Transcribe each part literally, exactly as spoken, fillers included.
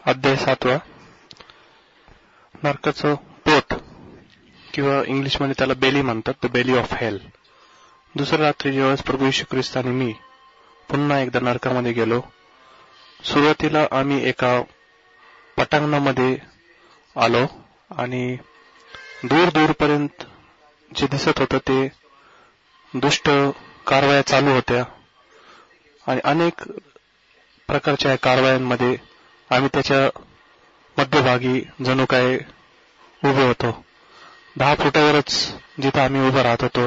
अध्याय सातवा. नरकाचं पोट किंवा इंग्लिशमध्ये त्याला बेली म्हणतात, द बेली ऑफ हेल. दुसऱ्या रात्री ज्यावेळेस प्रभू येशू ख्रिस्त आणि मी पुन्हा एकदा नरकामध्ये गेलो. सुरुवातीला आम्ही एका पटांगणामध्ये आलो आणि दूर दूरपर्यंत जे दिसत होतं ते दुष्ट कारवाया चालू होत्या आणि अनेक प्रकारच्या कारवायांमध्ये आम्ही त्याच्या मध्यभागी जणू काय उभे होतो. दहा फुटावरच जिथं आम्ही उभं राहत होतो.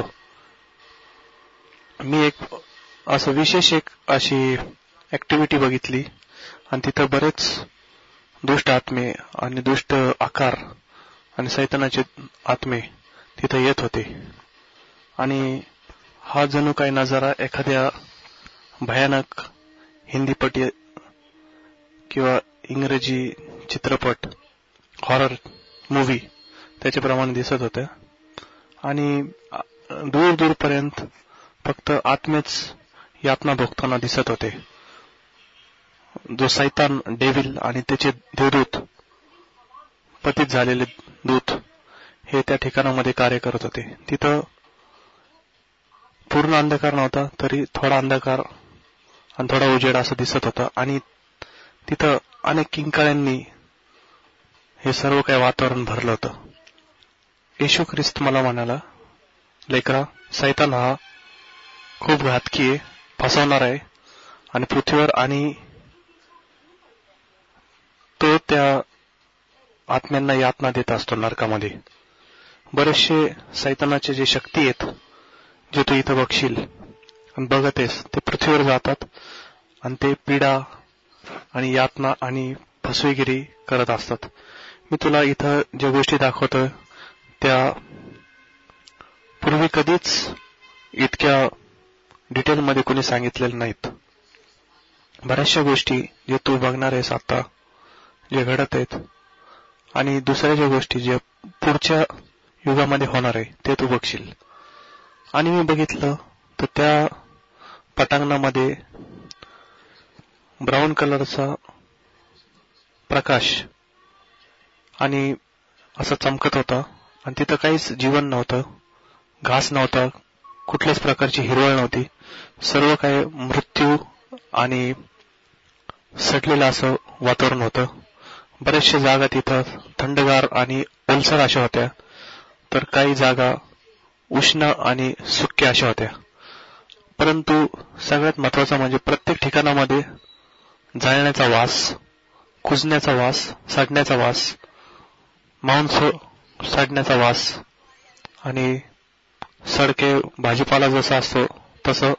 मी एक असं विशेष एक अशी ऍक्टिव्हिटी बघितली आणि तिथं बरेच दुष्ट आत्मे आणि दुष्ट आकार आणि सैतानाचे आत्मे तिथं येत होते आणि हा जणू काही नजारा एखाद्या भयानक हिंदीपटी किंवा इंग्रजी चित्रपट हॉरर मूवी त्याच्याप्रमाणे दिसत होत्या आणि दूर दूरपर्यंत फक्त आत्मेच यातना भोगताना दिसत होते. जो सैतान डेव्हिल आणि त्याचे देवदूत पतित झालेले दूत हे त्या ठिकाणामध्ये कार्य करत होते. तिथं पूर्ण अंधकार नव्हता, तरी थोडा अंधकार आणि थोडा उजेड असं दिसत होता आणि तिथं अनेक किंकाळ्यांनी हे सर्व काही वातावरण भरलं होतं. येशू ख्रिस्त मला म्हणाला, लेकरा, सैतान हा खूप घातकी आहे, फसवणार आहे आणि पृथ्वीवर आणि तो त्या आत्म्यांना यातना देत असतो नरकामध्ये. बरेचसे सैतानाचे जे शक्ती आहेत जे तू इथं बघशील आणि बघत आहेस ते पृथ्वीवर जातात आणि ते पीडा आणि यातना आणि फसवेगिरी करत असतात. मी तुला इथं ज्या गोष्टी दाखवतो त्या पूर्वी कधीच इतक्या डिटेलमध्ये कोणी सांगितलेल्या नाहीत. बऱ्याचशा गोष्टी जे तू बघणार आहेस आता जे घडत आहेत आणि दुसऱ्या ज्या गोष्टी जे पुढच्या युगामध्ये होणार आहे ते तू बघशील. आणि मी बघितलं तर त्या पटांगणामध्ये ब्राऊन कलरचा प्रकाश आणि असं चमकत होता आणि तिथं काहीच जीवन नव्हतं, घास नव्हता, कुठल्याच प्रकारची हिरवळ नव्हती. सर्व काही मृत्यू आणि सडलेलं असं वातावरण होतं. बऱ्याचशा जागा तिथं थंडगार आणि ओलसर अशा होत्या, तर काही जागा उष्ण आणि सुक्या अशा होत्या. परंतु सगळ्यात महत्वाचं म्हणजे प्रत्येक ठिकाणामध्ये जाळण्याचा वास, कुजण्याचा वास, सडण्याचा वास, मांस सडण्याचा वास आणि सडके भाजीपाला जसा असतो तसं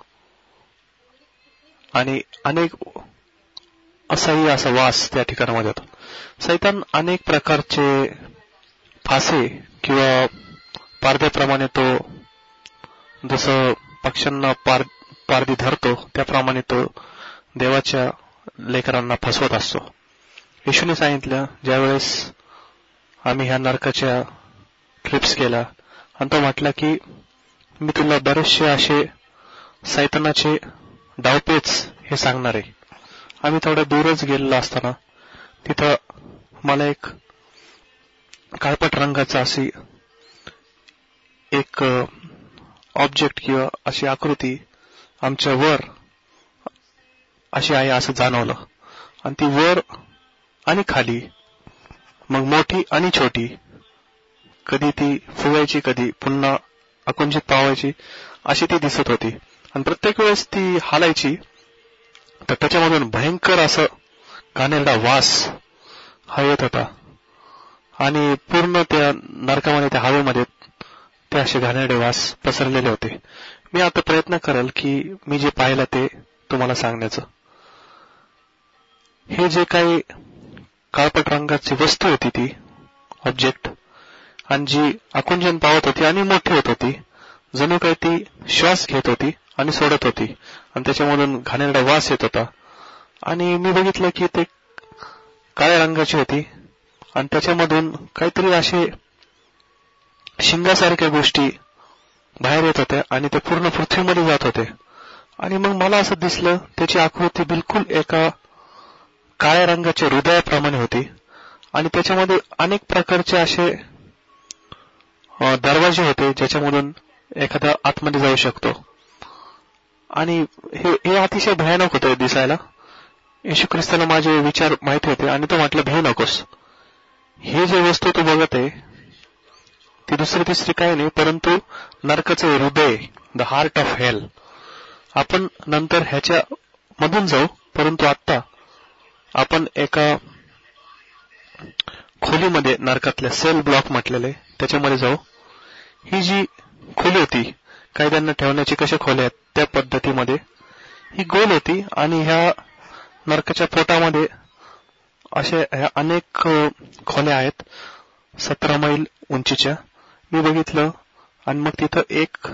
आणि अनेक असाही असा वास त्या ठिकाणामध्ये होता. सैतान अनेक प्रकारचे फासे किंवा पारद्याप्रमाणे तो जसं पक्ष्यांना पार पारदी धरतो त्याप्रमाणे तो देवाच्या लेकरांना फसवत असतो. येशूने सांगितलं, ज्यावेळेस आम्ही ह्या नरकाच्या ट्रिप्स केला आणि तो म्हटला की मी तुला बरेचसे असे सैतानाचे डावपेच हे सांगणार आहे. आम्ही थोडं दूरच गेलेलो असताना तिथं मला एक काळपट रंगाचा अशी एक ऑब्जेक्ट किंवा अशी आकृती आमच्या वर अशी आहे असं जाणवलं आणि ती वर आणि खाली, मग मोठी आणि छोटी, कधी ती फुगायची कधी पुन्हा आकुंचित पावायची अशी ती दिसत होती आणि प्रत्येक वेळेस ती हालायची तर त्याच्यामधून भयंकर असं घाणेरडा वास हा येत होता आणि पूर्ण त्या नरकामध्ये त्या हवेमध्ये ते असे घाणेरडे वास पसरलेले होते. मी आता प्रयत्न करेल की मी जे पाहिलं ते तुम्हाला सांगण्याचं. हे जे काही काळपट रंगाची वस्तू होती ती ऑब्जेक्ट आणि जी आकुंचन पावत होती आणि मोठी होत होती, जणू काही ती श्वास घेत होती आणि सोडत होती आणि त्याच्यामधून घाणेरडा वास येत होता. आणि मी बघितलं की ते काळ्या रंगाची होती आणि त्याच्यामधून काहीतरी असे शिंगासारख्या गोष्टी बाहेर येत होत्या आणि ते पूर्ण पृथ्वीमध्ये जात होते. आणि मग मला असं दिसलं त्याची आकृती बिलकुल एका काळ्या रंगाच्या हृदयाप्रमाणे होती आणि त्याच्यामध्ये अनेक प्रकारचे असे दरवाजे होते ज्याच्यामधून एखादा आतमध्ये जाऊ शकतो. आणि हे हे अतिशय भयानक होतं दिसायला. येशू ख्रिस्ताला माझे विचार माहिती होते आणि तो म्हटलं भिऊ नकोस. हे जे वस्तू तू बघत आहे ती दुसरी तिसरी काही नाही परंतु नरकाचं हृदय, द हार्ट ऑफ हेल. आपण नंतर ह्याच्या मधून जाऊ परंतु आता आपण एका खोलीमध्ये नरकातल्या सेल ब्लॉक म्हटलेले त्याच्यामध्ये जाऊ. ही जी खोली होती कैद्यांना ठेवण्याची कशा खोल्या आहेत त्या पद्धतीमध्ये ही गोल होती आणि ह्या नरकाच्या पोटामध्ये अशा ह्या अनेक खोल्या आहेत सतरा मैल उंचीच्या. मी बघितलं आणि मग तिथं एक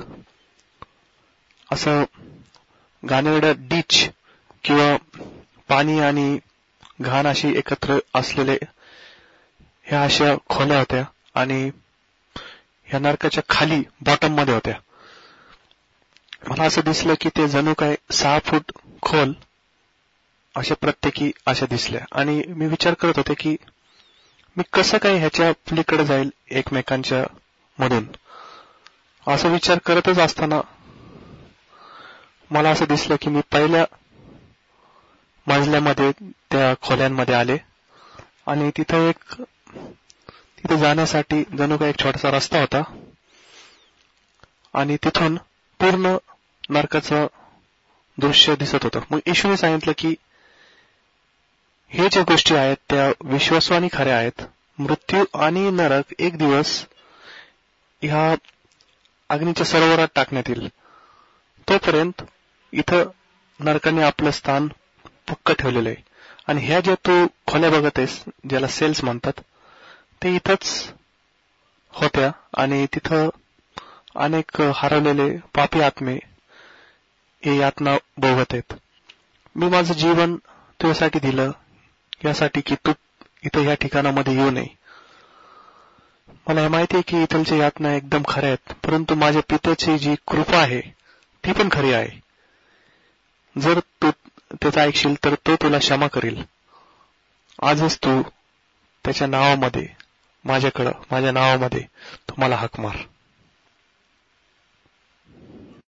असं घाणेरडं डीच किंवा पाणी आणि घाण अशी एकत्र असलेले ह्या अशा खोल्या होत्या आणि ह्या नरकाच्या खाली बॉटम मध्ये होत्या. मला असं दिसलं की ते जणू काय सहा फूट खोल अशा प्रत्येकी अशा दिसल्या आणि मी विचार करत होते की मी कसं काय ह्याच्या पलीकडे जाईल एकमेकांच्या मधून. असं विचार करतच असताना मला असं दिसलं की मी पहिल्या मजल्यामध्ये त्या खोल्यांमध्ये आले आणि तिथं एक तिथे जाण्यासाठी जणू काही एक छोटासा रस्ता होता आणि तिथून पूर्ण नरकाचं दृश्य दिसत होतं. मग येशूने सांगितलं की हे ज्या गोष्टी आहेत त्या विश्वासवानी खऱ्या आहेत. मृत्यू आणि नरक एक दिवस ह्या अग्नीच्या सरोवरात टाकण्यात येईल. तोपर्यंत इथं नरकाने आपलं स्थान पक्क ठेवलेलं आहे. आणि ह्या ज्या तू खोल्या बघत आहेस ज्याला सेल्स म्हणतात ते इथंच होत्या आणि तिथं अनेक हरवलेले पापी आत्मे हे यातना भोगत आहेत. मी माझं जीवन तुझ्यासाठी दिलं यासाठी की तू इथं या ठिकाणामध्ये येऊ नये. मला हे माहिती आहे की इथलच्या यातना एकदम खऱ्या आहेत परंतु माझ्या पित्याची जी कृपा आहे ती पण खरी आहे. जर तू त्याचं ऐकशील तर तो तुला क्षमा करील. आजच तू त्याच्या नावामध्ये माझ्याकडं माझ्या नावामध्ये तू मला हाक मार.